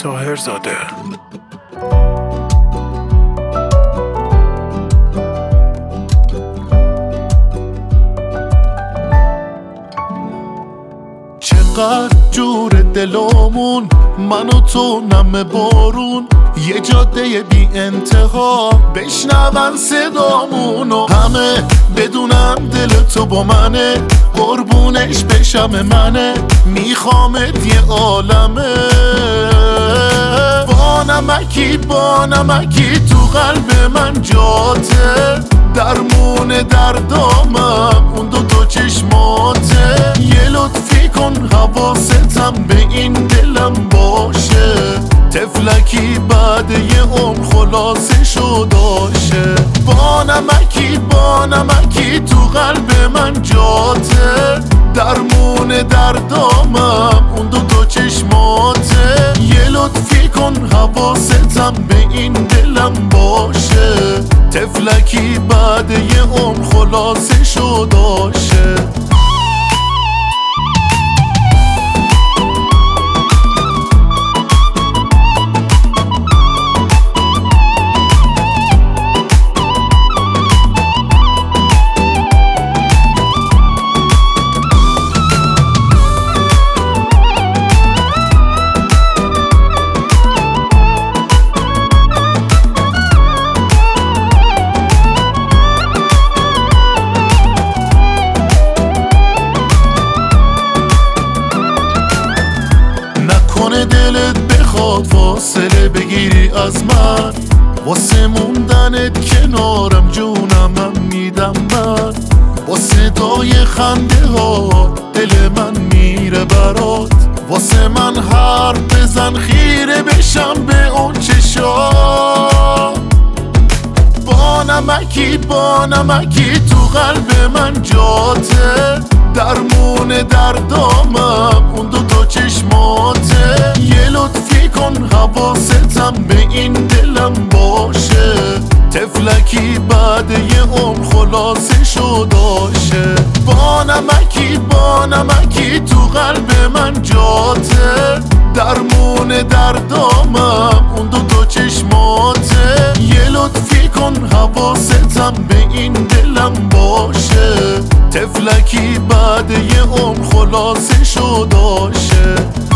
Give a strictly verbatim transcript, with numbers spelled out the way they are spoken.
طاهرزاده. چقدر جور دلامون، من و تو نم بارون، یه جاده بی انتها بشنون صدامونو. همه بدونم دل تو با منه، قربونش بشم منه، میخوامت یه عالمه. با نمکی با نمکی تو قلب من جاته، درمون دردامم اون دو تا چشماته. یه لطفی کن حواستم به این دلم باشه، تفلکی بعد یه عمر خلاصشو داشه. با نمکی با نمکی تو قلب من جاته، درمون دردامم اون دو تا چشماته. یه لطفی کن حواستم به این دلم باشه، تفلکی بعد یه عمر خلاصشو داشه. نکنه دلت بخواد فاصله بگیری از من، واسه موندنت کنارم جونم من میدم من. با صدای خنده ها دل من میره برات، واسه من حرف بزن خیره بشم به اون چشا. با نمکی با نمکی تو قلب من جاته، درمون دردامم اون دو تا چشماته. یه لطفی کن حواستم به این دلم باشه، تفلکی بعد یه عمر خلاصشو داشه. با نمکی با نمکی تو قلب من جاته، درمون دردامم اون دو تا چشماته. یه لطفی کن حواستم به این دلم باشه، تفلکی بعد یه عمر خلاصشو داشه.